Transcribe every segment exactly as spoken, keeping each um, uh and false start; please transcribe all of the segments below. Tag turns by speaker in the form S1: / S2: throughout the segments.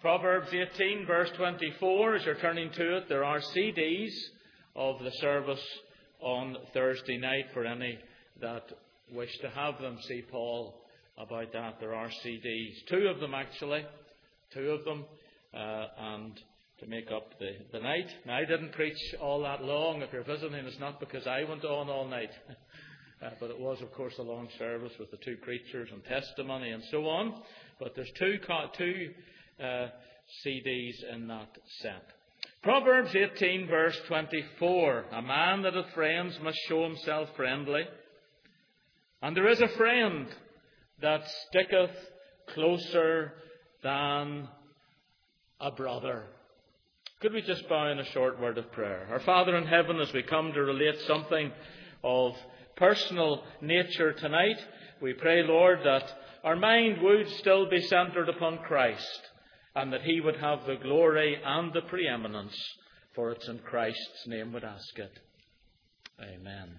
S1: Proverbs eighteen, verse twenty-four, as you're turning to it, there are C Ds of the service on Thursday night for any that wish to have them. See Paul about that. There are C Ds. Two of them, actually. Two of them. Uh, and to make up the, the night. Now, I didn't preach all that long. If you're visiting, it's not because I went on all night. uh, but it was, of course, a long service with the two preachers and testimony and so on. But there's two, two uh, C Ds in that set. Proverbs eighteen, verse twenty-four. A man that hath friends must show himself friendly. And there is a friend that sticketh closer than a brother. Could we just bow in a short word of prayer? Our Father in heaven, as we come to relate something of personal nature tonight, we pray, Lord, that our mind would still be centred upon Christ, and that He would have the glory and the preeminence, for it's in Christ's name we'd ask it. Amen.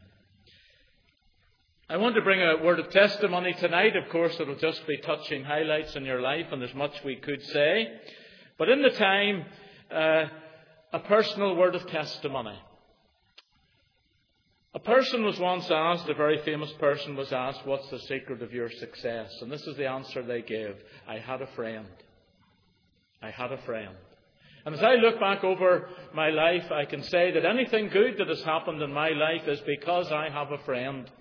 S1: I want to bring a word of testimony tonight. Of course, it'll just be touching highlights in your life, and there's much we could say. But in the time, uh, a personal word of testimony. A person was once asked, a very famous person was asked, what's the secret of your success? And this is the answer they gave. I had a friend. I had a friend. And as I look back over my life, I can say that anything good that has happened in my life is because I have a friend.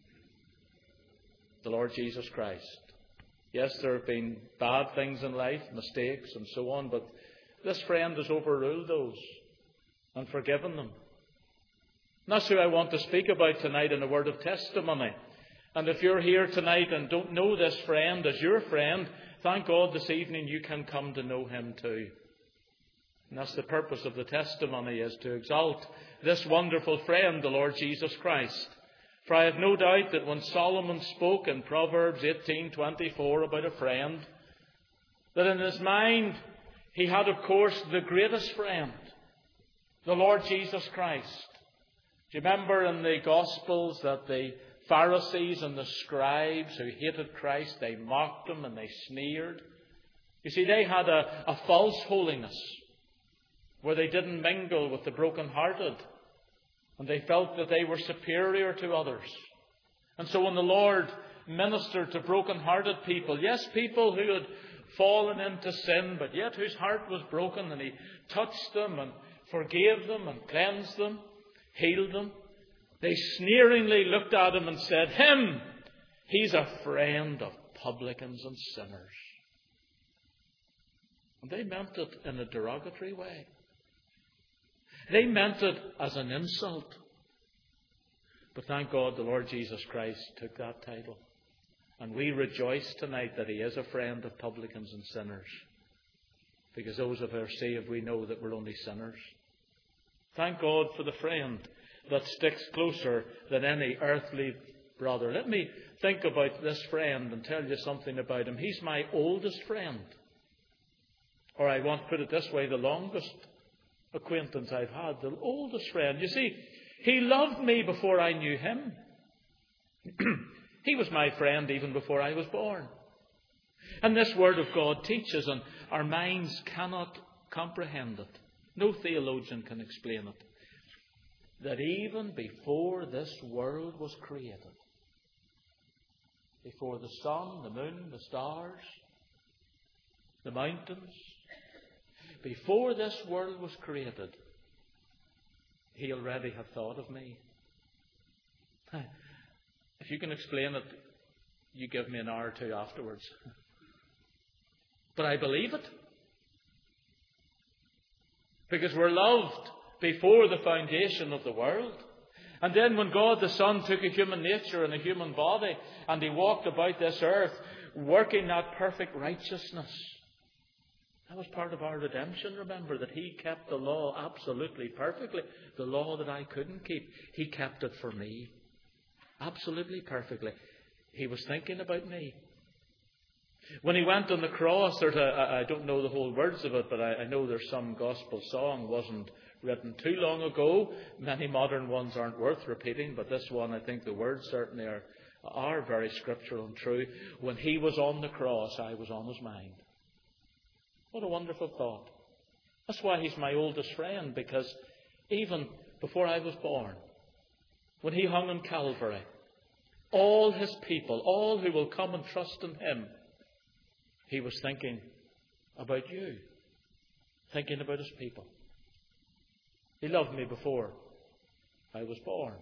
S1: The Lord Jesus Christ. Yes, there have been bad things in life, mistakes and so on, but this friend has overruled those and forgiven them. And that's who I want to speak about tonight in a word of testimony. And if you're here tonight and don't know this friend as your friend, thank God this evening you can come to know him too. And that's the purpose of the testimony, is to exalt this wonderful friend, the Lord Jesus Christ. For I have no doubt that when Solomon spoke in Proverbs eighteen twenty-four about a friend, that in his mind he had, of course, the greatest friend, the Lord Jesus Christ. Do you remember in the Gospels that the Pharisees and the scribes who hated Christ, they mocked him and they sneered? You see, they had a, a false holiness where they didn't mingle with the brokenhearted. And they felt that they were superior to others. And so when the Lord ministered to broken-hearted people, yes, people who had fallen into sin, but yet whose heart was broken, and He touched them and forgave them and cleansed them, healed them, they sneeringly looked at Him and said, Him, He's a friend of publicans and sinners. And they meant it in a derogatory way. They meant it as an insult. But thank God the Lord Jesus Christ took that title. And we rejoice tonight that He is a friend of publicans and sinners. Because those of us saved, we know that we're only sinners. Thank God for the friend that sticks closer than any earthly brother. Let me think about this friend and tell you something about him. He's my oldest friend. Or I want to put it this way, the longest acquaintance I've had, the oldest friend. You see, he loved me before I knew him. He was my friend even before I was born. And this Word of God teaches, and our minds cannot comprehend it. No theologian can explain it. That even before this world was created, before the sun, the moon, the stars, the mountains, before this world was created, He already had thought of me. If you can explain it, you give me an hour or two afterwards. But I believe it. Because we're loved before the foundation of the world. And then when God the Son took a human nature and a human body, and He walked about this earth working that perfect righteousness, that was part of our redemption, remember, that He kept the law absolutely perfectly. The law that I couldn't keep, He kept it for me. Absolutely perfectly. He was thinking about me. When He went on the cross, there's a, I don't know the whole words of it, but I, I know there's some gospel song, wasn't written too long ago. Many modern ones aren't worth repeating, but this one, I think the words certainly are, are very scriptural and true. When He was on the cross, I was on His mind. What a wonderful thought. That's why he's my oldest friend, because even before I was born, when he hung on Calvary, all his people, all who will come and trust in him, he was thinking about you, thinking about his people. He loved me before I was born.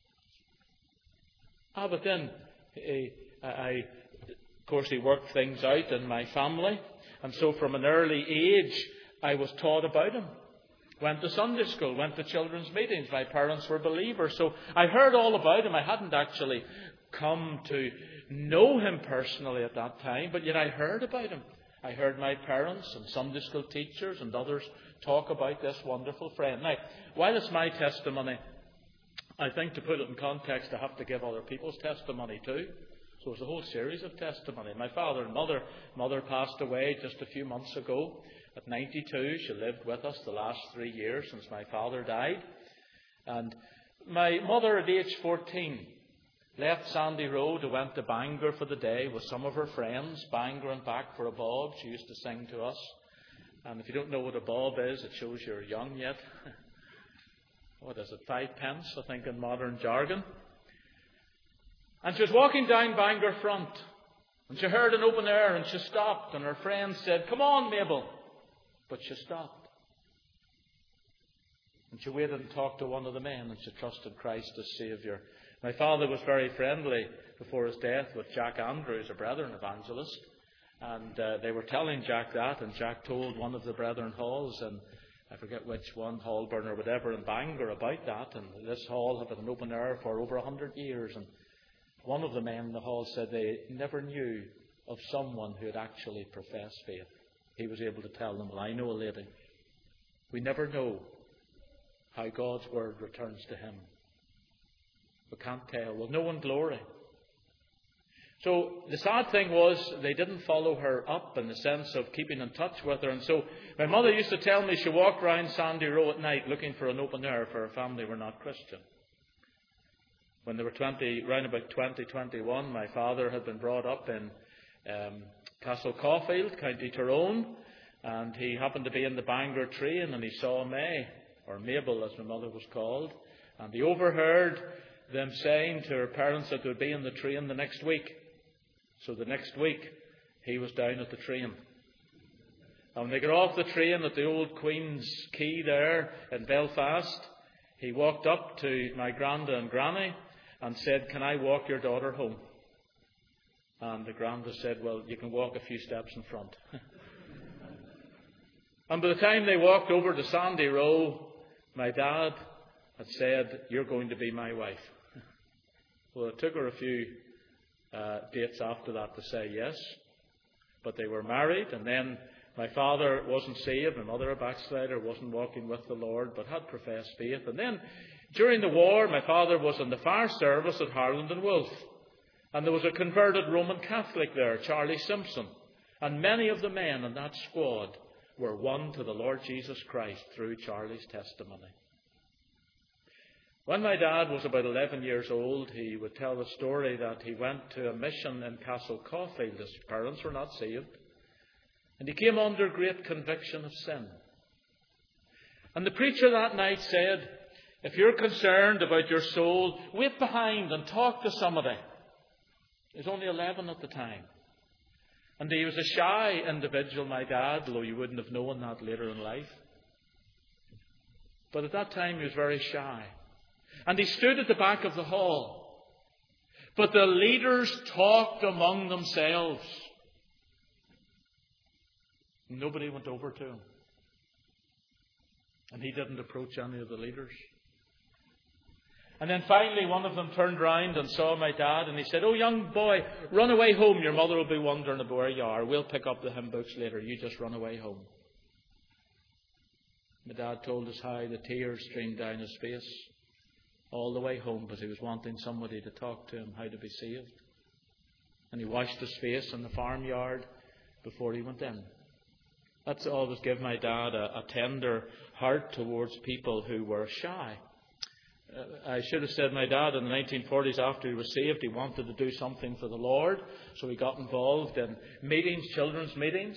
S1: Ah, but then, he, I, of course, he worked things out in my family. And so from an early age, I was taught about him. Went to Sunday school, went to children's meetings. My parents were believers. So I heard all about him. I hadn't actually come to know him personally at that time, but yet I heard about him. I heard my parents and Sunday school teachers and others talk about this wonderful friend. Now, while it's my testimony, I think to put it in context, I have to give other people's testimony too. So there's a whole series of testimony. My father and mother, mother passed away just a few months ago at ninety-two. She lived with us the last three years since my father died. And my mother at age fourteen left Sandy Road and went to Bangor for the day with some of her friends. Bangor and back for a bob. She used to sing to us. And if you don't know what a bob is, it shows you're young yet. What is it? Five pence, I think, in modern jargon. And she was walking down Bangor Front, and she heard an open air, and she stopped, and her friend said, "Come on, Mabel." But she stopped. And she waited and talked to one of the men, and she trusted Christ as Saviour. My father was very friendly before his death with Jack Andrews, a Brethren evangelist. And uh, they were telling Jack that, and Jack told one of the Brethren halls, and I forget which one, Holborn or whatever, in Bangor about that. And this hall had been an open air for over a hundred years. And one of the men in the hall said they never knew of someone who had actually professed faith. He was able to tell them, "Well, I know a lady. We never know how God's word returns to him. We can't tell. We'll know in glory." So the sad thing was they didn't follow her up in the sense of keeping in touch with her. And so my mother used to tell me she walked round Sandy Row at night looking for an open air, for her family were not Christian. When they were twenty, round about twenty twenty-one, my father had been brought up in um, Castle Caulfield, County Tyrone, and he happened to be in the Bangor train, and he saw May, or Mabel as my mother was called, and he overheard them saying to her parents that they would be in the train the next week. So the next week, he was down at the train. And when they got off the train at the old Queen's Quay there in Belfast, he walked up to my granda and granny and said, "Can I walk your daughter home?" And the granda said, "Well, you can walk a few steps in front." And by the time they walked over to Sandy Row, my dad had said, "You're going to be my wife." Well, it took her a few uh, dates after that to say yes. But they were married, and then my father wasn't saved, my mother a backslider, wasn't walking with the Lord, but had professed faith. And then, during the war, my father was in the fire service at Harland and Wolff. And there was a converted Roman Catholic there, Charlie Simpson. And many of the men in that squad were won to the Lord Jesus Christ through Charlie's testimony. When my dad was about eleven years old, he would tell the story that he went to a mission in Castle Caulfield. His parents were not saved. And he came under great conviction of sin. And the preacher that night said, "If you're concerned about your soul, wait behind and talk to somebody." He was only eleven at the time. And he was a shy individual, my dad, though you wouldn't have known that later in life. But at that time he was very shy. And he stood at the back of the hall. But the leaders talked among themselves. Nobody went over to him. And he didn't approach any of the leaders. And then finally one of them turned round and saw my dad, and he said, "Oh, young boy, run away home. Your mother will be wondering about where you are. We'll pick up the hymn books later. You just run away home." My dad told us how the tears streamed down his face all the way home, because he was wanting somebody to talk to him how to be saved. And he washed his face in the farmyard before he went in. That's always give my dad a, a tender heart towards people who were shy. Uh, I should have said my dad in the nineteen forties, after he was saved, he wanted to do something for the Lord. So he got involved in meetings, children's meetings.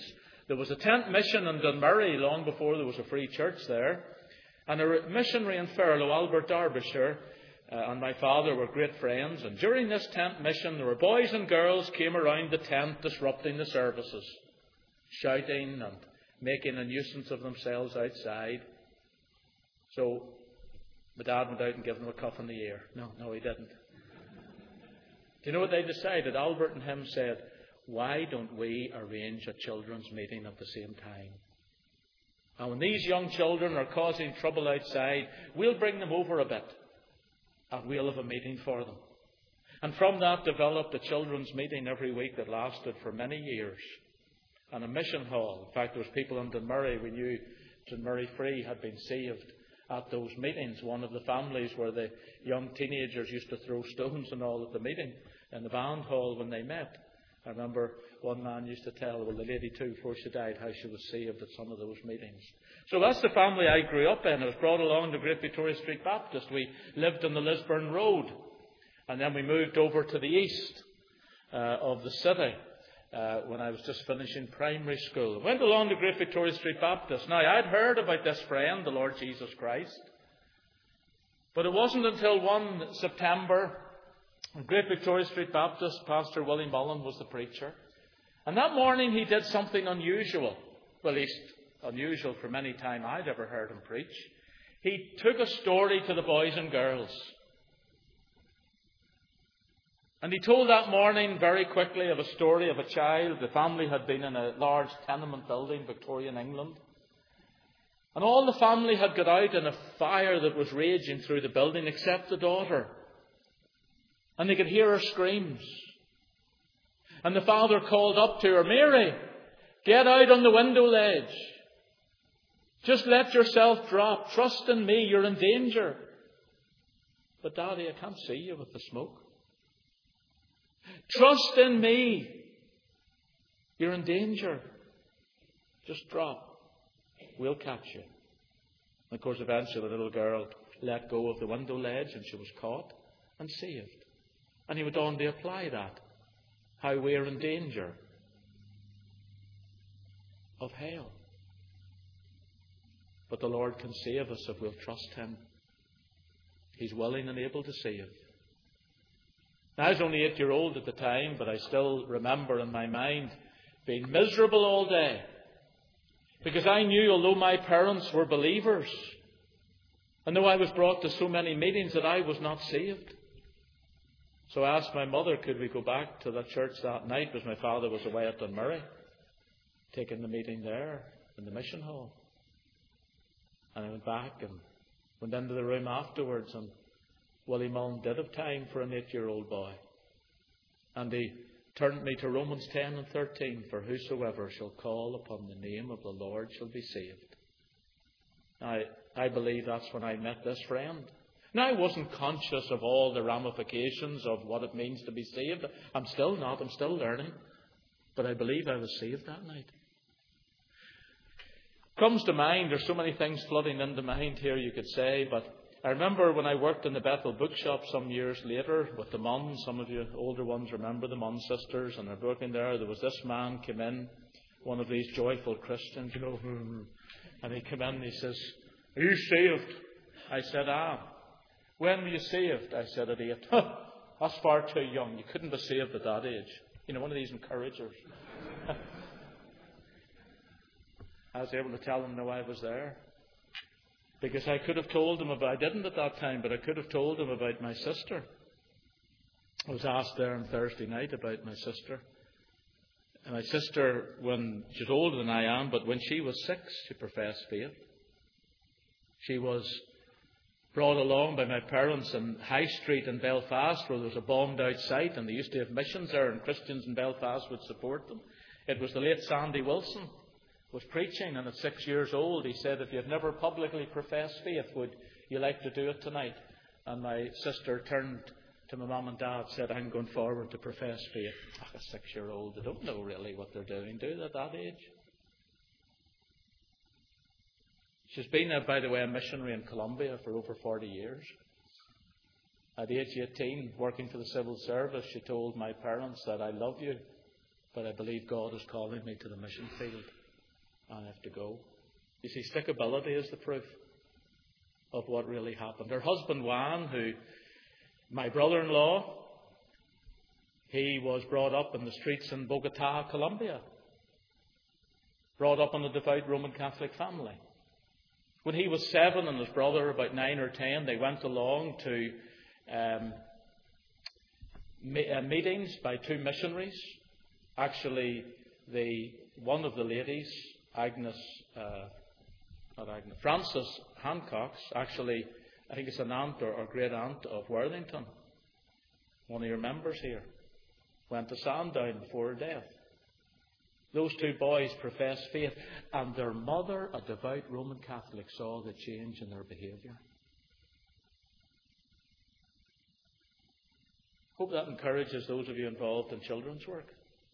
S1: There was a tent mission in Dunmurry long before there was a free church there. And a missionary in Fairlow, Albert Derbyshire, uh, and my father were great friends. And during this tent mission, there were boys and girls came around the tent disrupting the services, shouting and making a nuisance of themselves outside. So my dad went out and gave them a cuff in the ear. No, no, he didn't. Do you know what they decided? Albert and him said, why don't we arrange a children's meeting at the same time? And when these young children are causing trouble outside, we'll bring them over a bit and we'll have a meeting for them. And from that developed a children's meeting every week that lasted for many years. And a mission hall. In fact, there was people in Dunmurry. We knew Dunmurry Free had been saved at those meetings. One of the families where the young teenagers used to throw stones and all at the meeting in the band hall when they met. I remember one man used to tell, well, the lady too, before she died, how she was saved at some of those meetings. So that's the family I grew up in. I was brought along to Great Victoria Street Baptist. We lived on the Lisburn Road. And then we moved over to the east uh, of the city uh, when I was just finishing primary school. I went along to Great Victoria Street Baptist. Now, I'd heard about this friend, the Lord Jesus Christ. But it wasn't until one September, in Great Victoria Street Baptist, Pastor Willie Mullen was the preacher. And that morning he did something unusual. Well, at least unusual from any time I'd ever heard him preach. He took a story to the boys and girls. And he told that morning very quickly of a story of a child. The family had been in a large tenement building, Victorian England. And all the family had got out in a fire that was raging through the building except the daughter. And they could hear her screams. And the father called up to her, Mary, get out on the window ledge. Just let yourself drop. Trust in me, you're in danger. But Daddy, I can't see you with the smoke. Trust in me. You're in danger. Just drop. We'll catch you. And of course, eventually the little girl let go of the window ledge and she was caught and saved. And he went on to apply that. How we're in danger of hell. But the Lord can save us if we'll trust Him. He's willing and able to save. Now, I was only eight year old at the time, but I still remember in my mind being miserable all day. Because I knew, although my parents were believers, and though I was brought to so many meetings, that I was not saved. So I asked my mother, could we go back to that church that night, because my father was away at Dunmurry, taking the meeting there in the mission hall. And I went back and went into the room afterwards, and Willie Mullen did have time for an eight-year-old boy. And he turned me to Romans ten and thirteen, for whosoever shall call upon the name of the Lord shall be saved. Now, I believe that's when I met this friend. Now, I wasn't conscious of all the ramifications of what it means to be saved. I'm still not. I'm still learning. But I believe I was saved that night. Comes to mind, there's so many things flooding into mind here, you could say, but I remember when I worked in the Bethel bookshop some years later with the Munns. Some of you older ones remember the Munn sisters, and they're working there. There was this man came in, one of these joyful Christians, you know, and he came in and he says, "Are you saved?" I said, "Ah." "When were you saved?" I said, "At eight." "Huh, that's far too young. You couldn't be saved at that age." You know, one of these encouragers. I was able to tell him, no, I was there. Because I could have told him about, I didn't at that time, but I could have told him about my sister. I was asked there on Thursday night about my sister. And my sister, when she's older than I am, but when she was six, she professed faith. She was brought along by my parents in High Street in Belfast, where there was a bombed out site, and they used to have missions there, and Christians in Belfast would support them. It was the late Sandy Wilson was preaching, and at six years old he said, "If you've never publicly professed faith, would you like to do it tonight?" And my sister turned to my mum and dad and said, "I'm going forward to profess faith." Oh, a six-year-old, they don't know really what they're doing, do they, at that age? She's been, uh, by the way, a missionary in Colombia for over forty years. At age eighteen, working for the civil service, she told my parents that, "I love you, but I believe God is calling me to the mission field." I have to go. You see, stickability is the proof of what really happened. Her husband, Juan, who, my brother-in-law, he was brought up in the streets in Bogota, Colombia. Brought up in a devout Roman Catholic family. When he was seven and his brother about nine or ten, they went along to um, me- uh, meetings by two missionaries. Actually, the one of the ladies, Agnes, uh, not Agnes, Frances Hancock's, actually, I think it's an aunt or, or great aunt of Worthington. One of your members here went to Sandown before her death. Those two boys professed faith, and their mother, a devout Roman Catholic, saw the change in their behaviour. Hope that encourages those of you involved in children's work.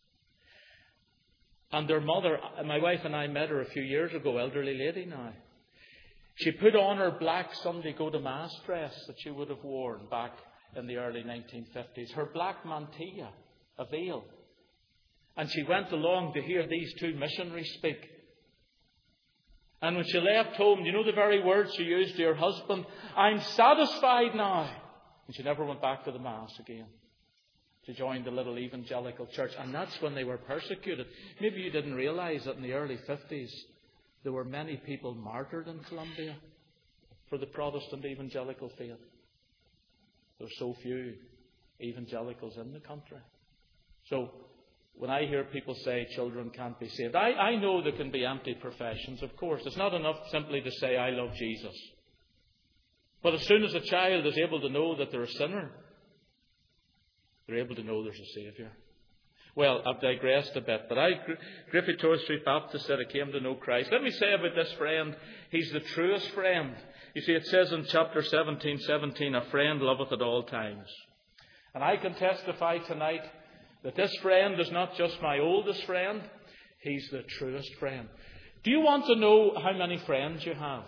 S1: And their mother, my wife and I met her a few years ago, elderly lady now. She put on her black Sunday go-to-Mass dress that she would have worn back in the early nineteen fifties, her black mantilla, a veil. And she went along to hear these two missionaries speak. And when she left home, you know the very words she used to her husband? I'm satisfied now. And she never went back to the Mass again. She joined the little evangelical church. And that's when they were persecuted. Maybe you didn't realise that in the early fifties, there were many people martyred in Colombia for the Protestant evangelical faith. There were so few evangelicals in the country. So, when I hear people say children can't be saved, I, I know there can be empty professions, of course. It's not enough simply to say, I love Jesus. But as soon as a child is able to know that they're a sinner, they're able to know there's a Saviour. Well, I've digressed a bit, but I, Griffith Torres Street Baptist, said I came to know Christ. Let me say about this friend, he's the truest friend. You see, it says in chapter seventeen, seventeen, a friend loveth at all times. And I can testify tonight that this friend is not just my oldest friend, he's the truest friend. Do you want to know how many friends you have?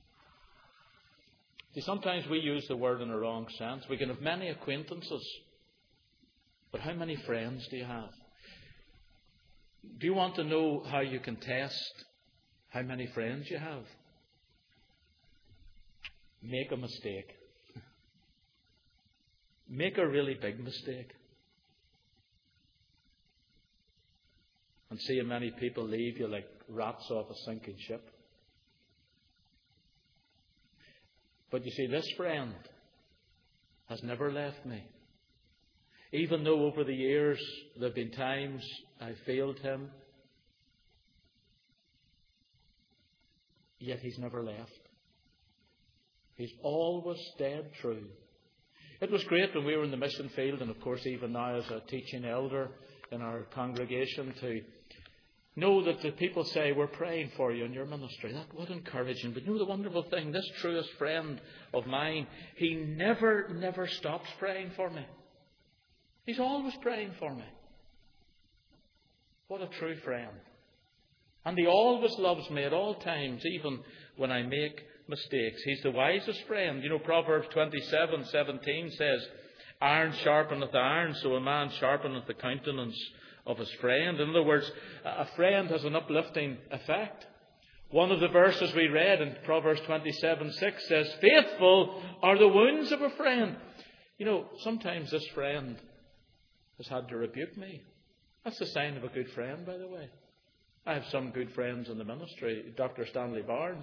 S1: See, sometimes we use the word in a wrong sense. We can have many acquaintances, but how many friends do you have? Do you want to know how you can test how many friends you have? Make a mistake. Make a really big mistake. And see how many people leave you like rats off a sinking ship. But you see, this friend has never left me. Even though over the years there have been times I failed him, yet he's never left. He's always stayed true. It was great when we were in the mission field, and of course even now as a teaching elder in our congregation, to know that the people say, we're praying for you in your ministry. That would encourage him. But you know the wonderful thing, this truest friend of mine, he never, never stops praying for me. He's always praying for me. What a true friend. And he always loves me at all times, even when I make mistakes. He's the wisest friend. You know, Proverbs twenty-seven, seventeen says, iron sharpeneth iron, so a man sharpeneth the countenance of his friend. In other words, a friend has an uplifting effect. One of the verses we read in Proverbs twenty-seven, six says, faithful are the wounds of a friend. You know, sometimes this friend has had to rebuke me. That's a sign of a good friend, by the way. I have some good friends in the ministry. Doctor Stanley Barnes.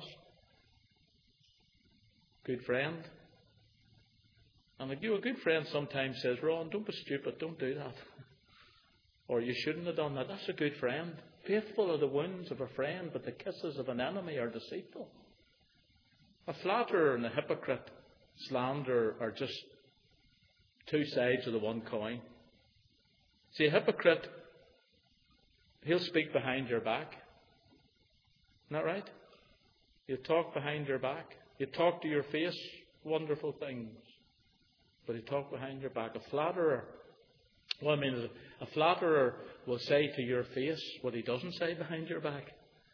S1: Good friend. And a good friend sometimes says, Ron, don't be stupid, don't do that. Or you shouldn't have done that. That's a good friend. Faithful are the wounds of a friend, but the kisses of an enemy are deceitful. A flatterer and a hypocrite, slander, are just two sides of the one coin. See, a hypocrite, he'll speak behind your back. Isn't that right? He'll talk behind your back. He'll talk to your face wonderful things. But he'll talk behind your back. A flatterer, well, I mean, a flatterer will say to your face what he doesn't say behind your back.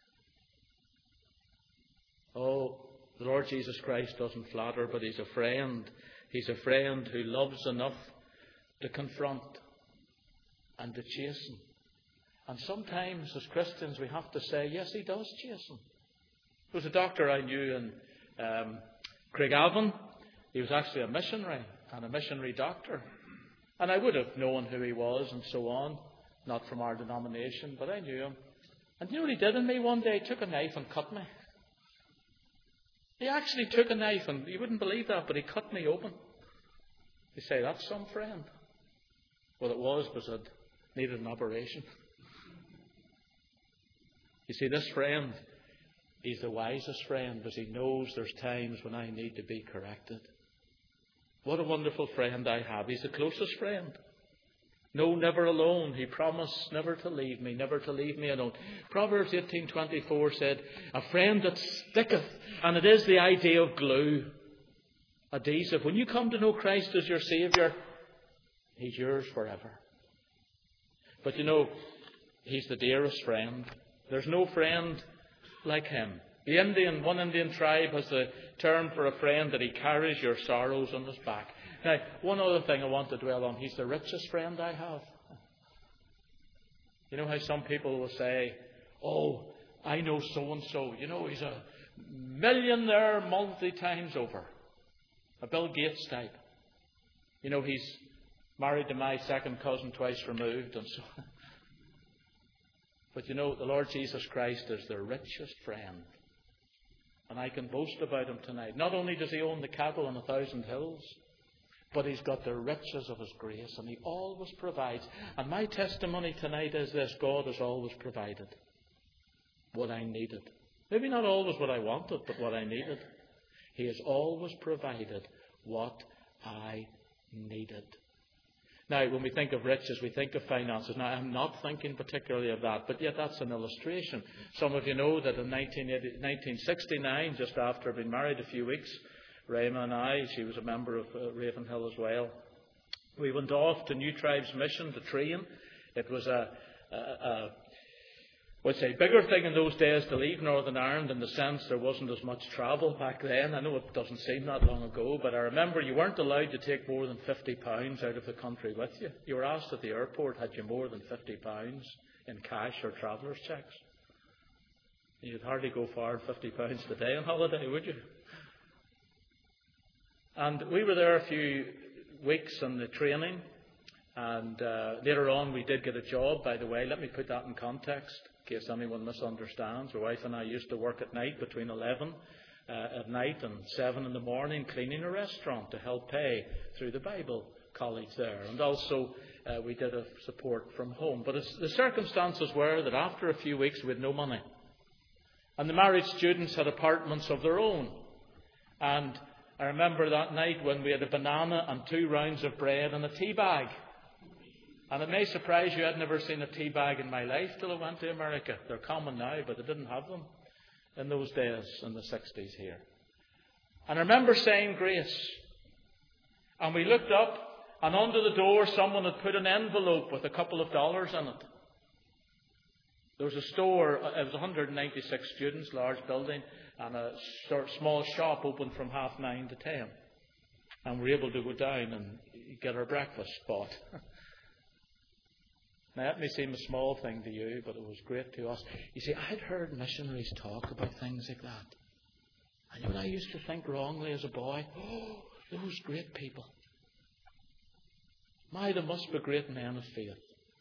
S1: Oh, the Lord Jesus Christ doesn't flatter, but He's a friend. He's a friend who loves enough to confront and to chasten And sometimes as Christians we have to say, yes, he does chasten. There was a doctor I knew in um, Craigavon. He was actually a missionary and a missionary doctor. And I would have known who he was and so on, not from our denomination, but I knew him. And you know what he did in me one day? He took a knife and cut me. He actually took a knife, and you wouldn't believe that, but he cut me open. You say, that's some friend. Well, it was because it needed an operation. You see, this friend, he's the wisest friend because he knows there's times when I need to be corrected. What a wonderful friend I have. He's the closest friend. No, never alone. He promised never to leave me, never to leave me alone. Proverbs eighteen twenty-four said, a friend that sticketh, and it is the idea of glue, adhesive. When you come to know Christ as your Saviour, he's yours forever. But you know, he's the dearest friend. There's no friend like him. The Indian, one Indian tribe has the term for a friend that he carries your sorrows on his back. Now, one other thing I want to dwell on. He's the richest friend I have. You know how some people will say, oh, I know so-and-so. You know, he's a millionaire multi times over. A Bill Gates type. You know, he's married to my second cousin twice removed and so on. But you know, the Lord Jesus Christ is the richest friend. And I can boast about him tonight. Not only does he own the cattle on a thousand hills, but he's got the riches of his grace, and he always provides. And my testimony tonight is this: God has always provided what I needed. Maybe not always what I wanted, but what I needed. He has always provided what I needed. Now, when we think of riches, we think of finances. Now, I'm not thinking particularly of that, but yet that's an illustration. Some of you know that in nineteen sixty-nine, just after I'd been married a few weeks, Rayma and I, she was a member of uh, Ravenhill as well, we went off to New Tribes Mission to train. It was a, a, a I'd say bigger thing in those days to leave Northern Ireland, in the sense there wasn't as much travel back then. I know it doesn't seem that long ago, but I remember you weren't allowed to take more than fifty pounds out of the country with you. You were asked at the airport, had you more than fifty pounds in cash or traveller's checks? You'd hardly go far fifty pounds today on holiday, would you? And we were there a few weeks on the training, and uh, later on we did get a job, by the way. Let me put that in context, in case anyone misunderstands. My wife and I used to work at night between eleven uh, at night and seven in the morning, cleaning a restaurant to help pay through the Bible college there. And also uh, we did a support from home. But it's, the circumstances were that after a few weeks we had no money. And the married students had apartments of their own. And I remember that night when we had a banana and two rounds of bread and a tea bag. And it may surprise you, I'd never seen a tea bag in my life till I went to America. They're common now, but they didn't have them in those days, in the sixties here. And I remember saying grace. And we looked up, and under the door someone had put an envelope with a couple of dollars in it. There was a store, it was one hundred ninety-six students, large building, and a small shop open from half nine to ten. And we were able to go down and get our breakfast bought. Now, that may seem a small thing to you, but it was great to us. You see, I'd heard missionaries talk about things like that. And you know what I used to think wrongly as a boy? Oh, those great people. My, there must be great men of faith.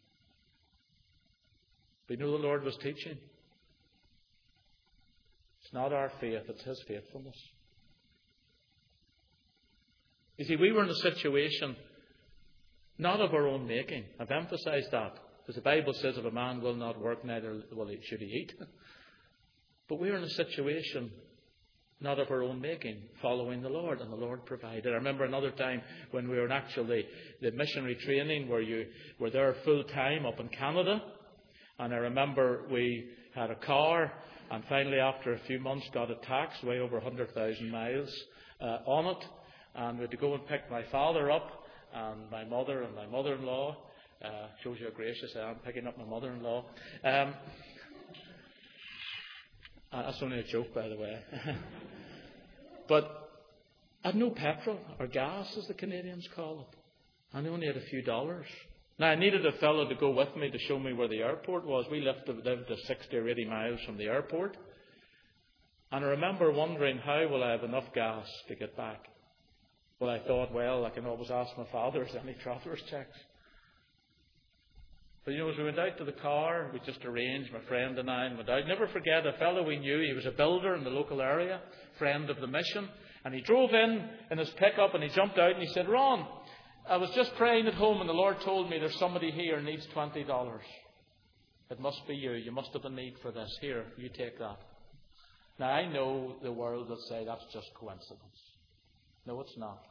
S1: But you know the Lord was teaching? It's not our faith, it's His faithfulness. You see, we were in a situation not of our own making. I've emphasized that, because the Bible says if a man will not work, neither will he, should he eat. But we were in a situation not of our own making, following the Lord, and the Lord provided. I remember another time when we were in actually the missionary training, where you were there full time up in Canada. And I remember we had a car, and finally after a few months got a tax, way over one hundred thousand miles uh, on it. And we had to go and pick my father up, and my mother and my mother-in-law. Uh, shows you how gracious I am, picking up my mother-in-law. Um, that's only a joke, by the way. But I had no petrol, or gas, as the Canadians call it. I only had a few dollars Now, I needed a fellow to go with me to show me where the airport was. We lived, lived sixty or eighty miles from the airport. And I remember wondering, how will I have enough gas to get back? Well, I thought, well, I can always ask my father if there's any traveller's checks. But, you know, as we went out to the car, we just arranged, my friend and I, and went out. Never forget, a fellow we knew, he was a builder in the local area, friend of the mission. And he drove in in his pickup and he jumped out and he said, Ron, I was just praying at home and the Lord told me there's somebody here who needs twenty dollars. It must be you. You must have a need for this. Here, you take that. Now, I know the world will say that's just coincidence. No, it's not.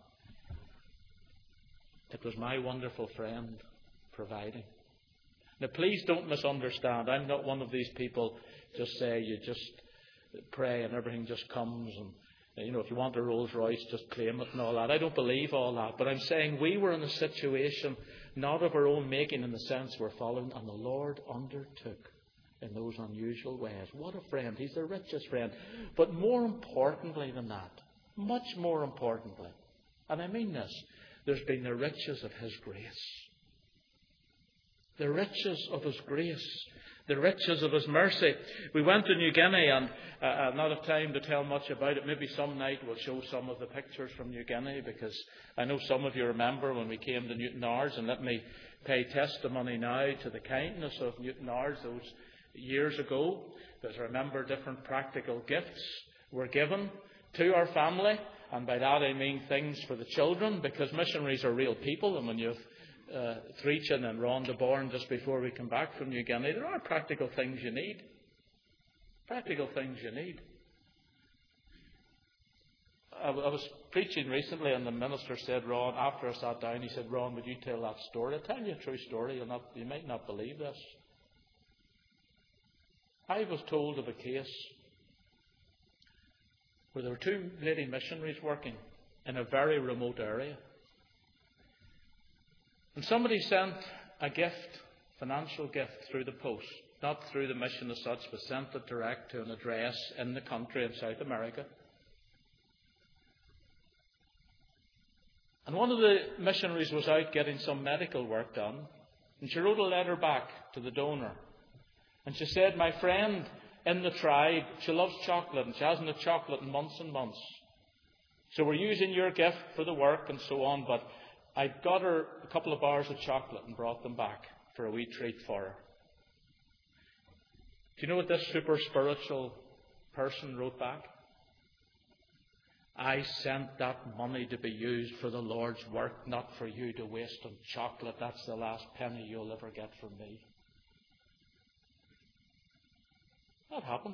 S1: It was my wonderful friend providing. Now, please don't misunderstand. I'm not one of these people just say you just pray and everything just comes and, you know, if you want a Rolls Royce, just claim it and all that. I don't believe all that. But I'm saying we were in a situation not of our own making in the sense we're following, and the Lord undertook in those unusual ways. What a friend. He's the richest friend. But more importantly than that, much more importantly, and I mean this, there's been the riches of His grace. The riches of His grace. The riches of His mercy. We went to New Guinea, and uh, I've not have time to tell much about it. Maybe some night we'll show some of the pictures from New Guinea, because I know some of you remember when we came to Newtownards, and let me pay testimony now to the kindness of Newtownards those years ago, because I remember different practical gifts were given to our family, and by that I mean things for the children, because missionaries are real people, and when you've uh, Threechin and Rhonda born just before we come back from New Guinea, there are practical things you need. Practical things you need. I, I was preaching recently, and the minister said, Ron, after I sat down, he said, Ron, would you tell that story? I'll tell you a true story. You'll not, you might not believe this. I was told of a case where there were two lady missionaries working in a very remote area. And somebody sent a gift, financial gift, through the post. Not through the mission as such, but sent it direct to an address in the country in South America. And one of the missionaries was out getting some medical work done. And she wrote a letter back to the donor. And she said, my friend in the tribe, she loves chocolate, and she hasn't had chocolate in months and months. So we're using your gift for the work and so on, but I got her a couple of bars of chocolate and brought them back for a wee treat for her. Do you know what this super spiritual person wrote back? I sent that money to be used for the Lord's work, not for you to waste on chocolate. That's the last penny you'll ever get from me. That happened.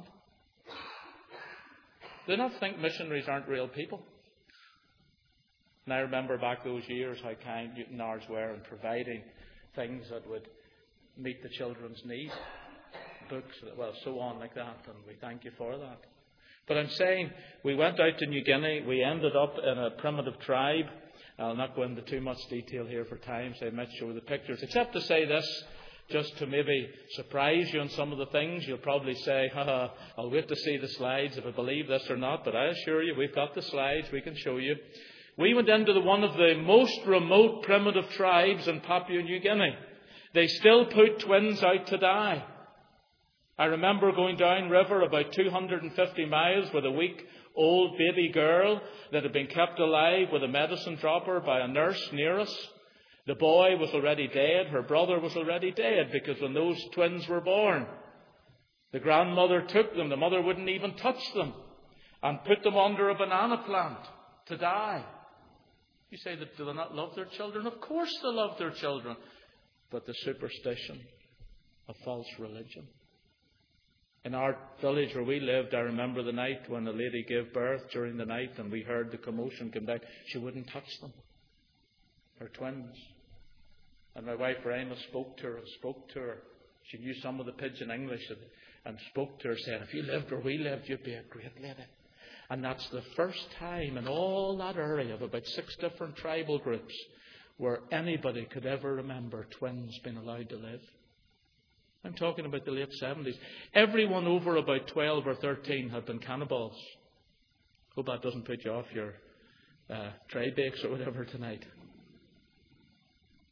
S1: Do not think missionaries aren't real people. And I remember back those years how kind Newtownards were in providing things that would meet the children's needs. Books, well, so on like that. And we thank you for that. But I'm saying, we went out to New Guinea. We ended up in a primitive tribe. I'll not go into too much detail here for time, so I might show the pictures. Except to say this, just to maybe surprise you on some of the things. You'll probably say, haha, I'll wait to see the slides if I believe this or not. But I assure you, we've got the slides. We can show you. We went into the, one of the most remote primitive tribes in Papua New Guinea. They still put twins out to die. I remember going downriver about two hundred fifty miles with a week-old baby girl that had been kept alive with a medicine dropper by a nurse near us. The boy was already dead. Her brother was already dead, because when those twins were born, the grandmother took them. The mother wouldn't even touch them, and put them under a banana plant to die. You say, that do they not love their children? Of course they love their children. But the superstition of false religion. In our village where we lived, I remember the night when a lady gave birth during the night, and we heard the commotion come back. She wouldn't touch them. Her twins. And my wife Raina spoke to her and spoke to her. She knew some of the pidgin English and, and spoke to her, saying, if you lived where we lived, you'd be a great lady. And that's the first time in all that area of about six different tribal groups where anybody could ever remember twins being allowed to live. I'm talking about the late seventies. Everyone over about twelve or thirteen had been cannibals. Hope that doesn't put you off your uh, tray bakes or whatever tonight.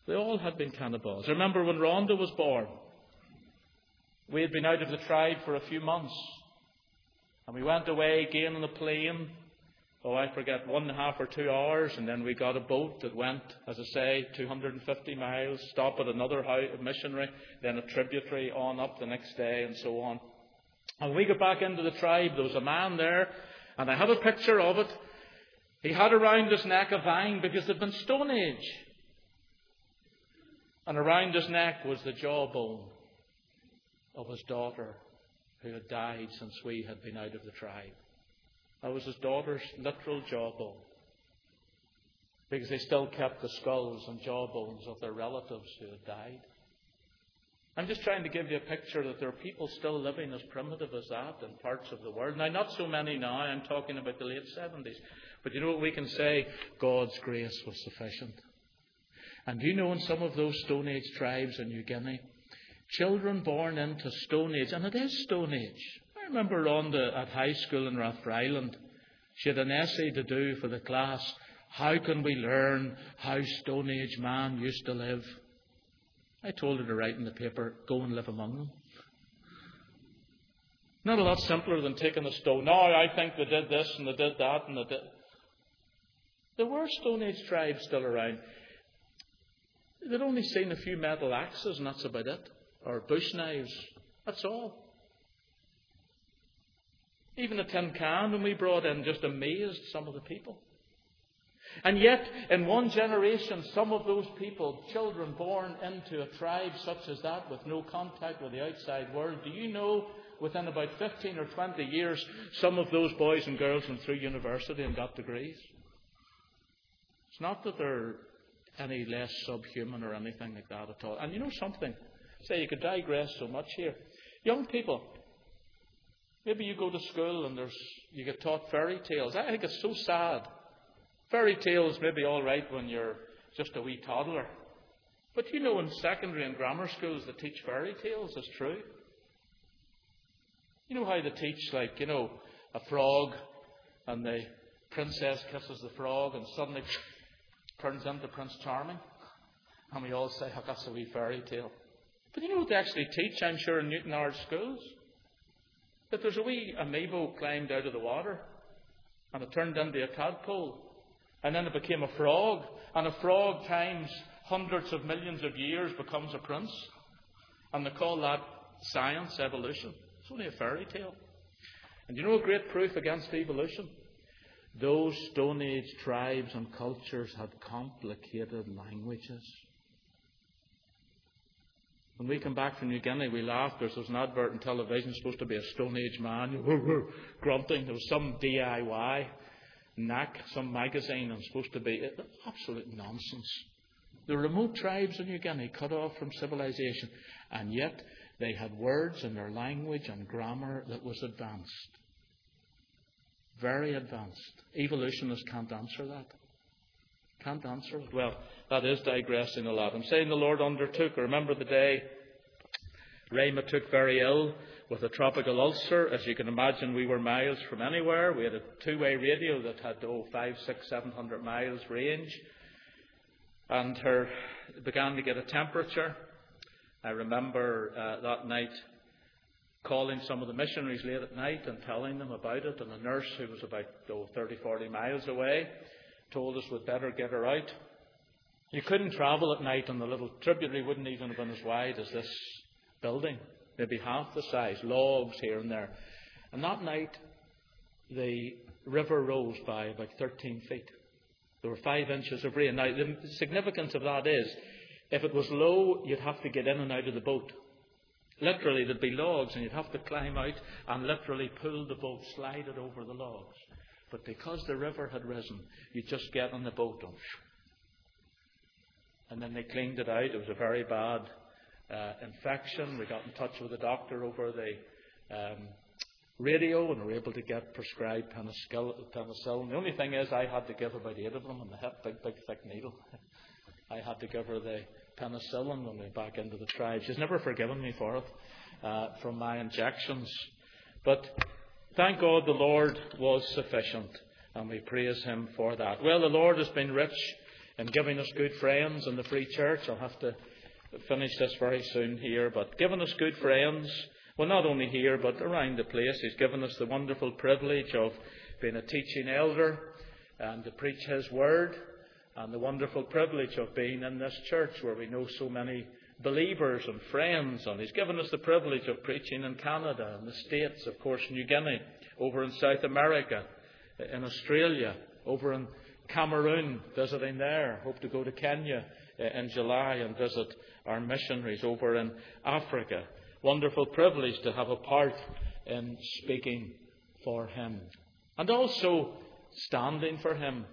S1: They all had been cannibals. I remember when Rhonda was born. We had been out of the tribe for a few months. And we went away again on a plane. Oh, I forget, one and a half or two hours. And then we got a boat that went, as I say, two hundred fifty miles, stop at another missionary, then a tributary on up the next day and so on. And when we got back into the tribe, there was a man there, and I have a picture of it. He had around his neck a vine because there'd been Stone Age. And around his neck was the jawbone of his daughter who had died since we had been out of the tribe. That was his daughter's literal jawbone. Because they still kept the skulls and jawbones of their relatives who had died. I'm just trying to give you a picture that there are people still living as primitive as that in parts of the world. Now, not so many now. I'm talking about the late seventies. But you know what we can say? God's grace was sufficient. And you know, in some of those Stone Age tribes in New Guinea, children born into Stone Age, and it is Stone Age. I remember Rhonda at high school in Rathfriland, she had an essay to do for the class. How can we learn how Stone Age man used to live? I told her to write in the paper, go and live among them. Not a lot simpler than taking a stone. No, I think they did this and they did that and they did. There were Stone Age tribes still around. They'd only seen a few metal axes and that's about it. Or bush knives. That's all. Even a tin can when we brought in just amazed some of the people. And yet, in one generation, some of those people, children born into a tribe such as that with no contact with the outside world, do you know, within about fifteen or twenty years, some of those boys and girls went through university and got degrees? It's not that they're any less subhuman or anything like that at all. And you know something? Say, you could digress so much here. Young people, maybe you go to school and there's you get taught fairy tales. I think it's so sad. Fairy tales may be all right when you're just a wee toddler. But you know, in secondary and grammar schools they teach fairy tales, it's true. You know how they teach, like, you know, a frog and the princess kisses the frog and suddenly turns into Prince Charming? And we all say, oh, that's a wee fairy tale. But you know what they actually teach, I'm sure, in Newtonard schools? That there's a wee amoeba climbed out of the water and it turned into a tadpole. And then it became a frog. And a frog times hundreds of millions of years becomes a prince. And they call that science, evolution. It's only a fairy tale. And you know a great proof against evolution? Those Stone Age tribes and cultures had complicated languages. When we come back from New Guinea, we laughed. There was an advert on television supposed to be a Stone Age man grunting. There was some D I Y. N A C, some magazine, and supposed to be absolute nonsense. The remote tribes in New Guinea cut off from civilization, and yet they had words in their language and grammar that was advanced. Very advanced. Evolutionists can't answer that. Can't answer it. Well, that is digressing a lot. I'm saying the Lord undertook. I remember the day Rayma took very ill with a tropical ulcer. As you can imagine, we were miles from anywhere. We had a two-way radio that had, oh, five, six, seven hundred miles range. And her began to get a temperature. I remember uh, that night calling some of the missionaries late at night and telling them about it. And a nurse who was about oh, thirty, forty miles away told us we'd better get her out. You couldn't travel at night, and the little tributary wouldn't even have been as wide as this building. Maybe half the size, logs here and there. And that night, the river rose by about thirteen feet. There were five inches of rain. Now, the significance of that is, if it was low, you'd have to get in and out of the boat. Literally, there'd be logs, and you'd have to climb out and literally pull the boat, slide it over the logs. But because the river had risen, you'd just get on the boat and, and then they cleaned it out. It was a very bad Uh, infection. We got in touch with the doctor over the um, radio and were able to get prescribed penicillin. The only thing is I had to give about eight of them in the hip, big, big, thick needle. I had to give her the penicillin when we went back into the tribe. She's never forgiven me for it, uh, from my injections. But thank God the Lord was sufficient, and we praise Him for that. Well, the Lord has been rich in giving us good friends in the Free Church. I'll have to finish this very soon here. But giving us good friends, well, not only here but around the place. He's given us the wonderful privilege of being a teaching elder and to preach His Word, and the wonderful privilege of being in this church where we know so many believers and friends. And He's given us the privilege of preaching in Canada, in the States, of course, New Guinea, over in South America, in Australia, over in Cameroon, visiting there. Hope to go to Kenya in July and visit our missionaries over in Africa. Wonderful privilege to have a part in speaking for Him. And also standing for Him.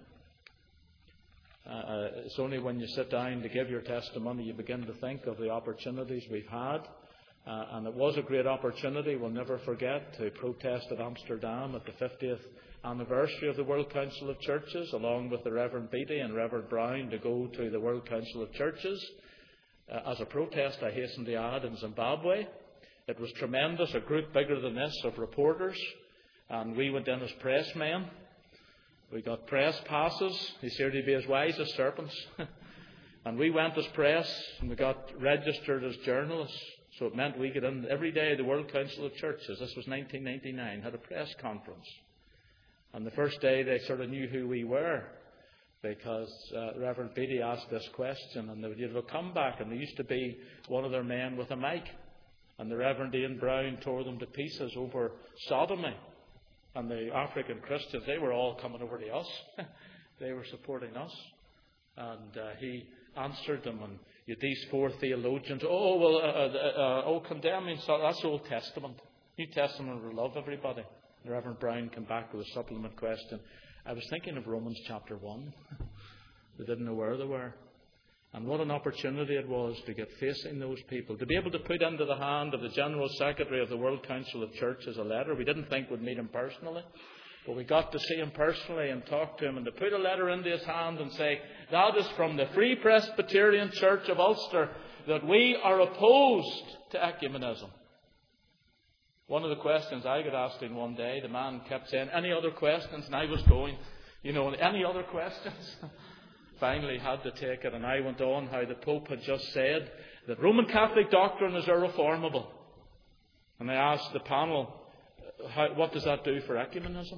S1: Uh, it's only when you sit down to give your testimony you begin to think of the opportunities we've had. Uh, and it was a great opportunity, we'll never forget, to protest at Amsterdam at the fiftieth anniversary of the World Council of Churches, along with the Reverend Beattie and Reverend Brown, to go to the World Council of Churches. Uh, as a protest, I hasten to add, in Zimbabwe. It was tremendous, a group bigger than this of reporters, and we went in as pressmen. We got press passes. They appear to be as wise as serpents. And we went as press, and we got registered as journalists. So it meant we get in every day. The World Council of Churches, this was nineteen ninety-nine, had a press conference. And the first day they sort of knew who we were, because uh, Reverend Beattie asked this question, and they would, you would come back, and there used to be one of their men with a mic, and the Reverend Ian Brown tore them to pieces over sodomy. And the African Christians, they were all coming over to us. They were supporting us. And uh, he answered them. And you had these four theologians. Oh, well, uh, uh, uh, oh, condemning. So that's Old Testament. New Testament will love everybody. The Reverend Brown came back with a supplement question. I was thinking of Romans chapter one. They didn't know where they were. And what an opportunity it was to get facing those people, to be able to put into the hand of the General Secretary of the World Council of Churches a letter. We didn't think we'd meet him personally, but we got to see him personally and talk to him, and to put a letter into his hand and say, that is from the Free Presbyterian Church of Ulster, that we are opposed to ecumenism. One of the questions I got asked in one day, the man kept saying, any other questions? And I was going, you know, any other questions? Finally had to take it, and I went on how the Pope had just said that Roman Catholic doctrine is irreformable. And I asked the panel, how, what does that do for ecumenism?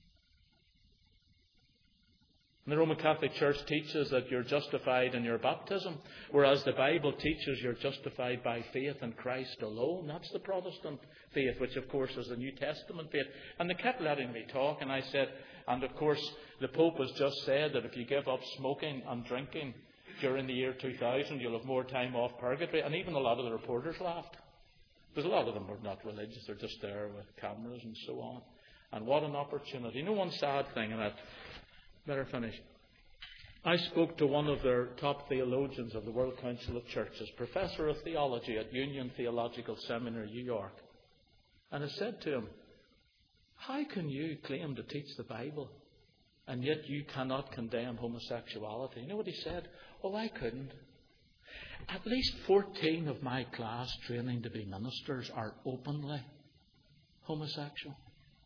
S1: And the Roman Catholic Church teaches that you're justified in your baptism, whereas the Bible teaches you're justified by faith in Christ alone. That's the Protestant faith, which of course is the New Testament faith. And they kept letting me talk, and I said, and of course the Pope has just said that if you give up smoking and drinking during the year two thousand, you'll have more time off purgatory. And even a lot of the reporters laughed, because a lot of them were not religious, they're just there with cameras and so on. And what an opportunity. You know, one sad thing, and I'd better finish. I spoke to one of their top theologians of the World Council of Churches, professor of theology at Union Theological Seminary, New York. And I said to him, how can you claim to teach the Bible and yet you cannot condemn homosexuality? You know what he said? Oh, I couldn't. At least fourteen of my class training to be ministers are openly homosexual.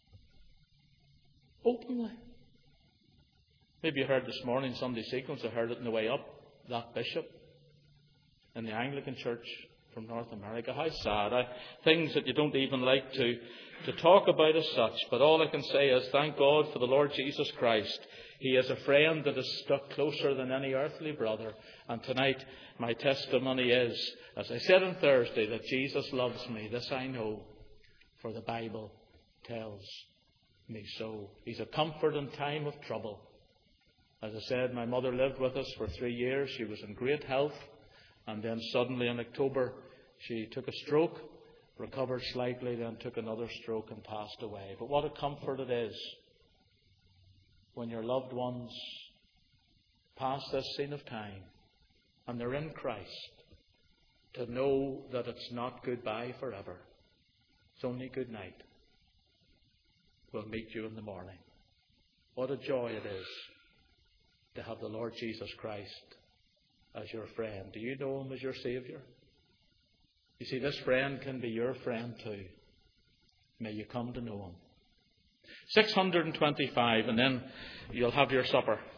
S1: Openly. Maybe you heard this morning, Sunday sequence, I heard it on the way up, that bishop in the Anglican Church from North America. How sad. I, things that you don't even like to, to talk about as such. But all I can say is thank God for the Lord Jesus Christ. He is a friend that is stuck closer than any earthly brother. And tonight my testimony is, as I said on Thursday, that Jesus loves me. This I know, for the Bible tells me so. He's a comfort in time of trouble. As I said, my mother lived with us for three years. She was in great health. And then suddenly in October, she took a stroke, recovered slightly, then took another stroke and passed away. But what a comfort it is when your loved ones pass this scene of time and they're in Christ, to know that it's not goodbye forever. It's only good night. We'll meet you in the morning. What a joy it is to have the Lord Jesus Christ as your friend. Do you know Him as your Saviour? You see, this friend can be your friend too. May you come to know Him. six hundred twenty-five, and then you'll have your supper.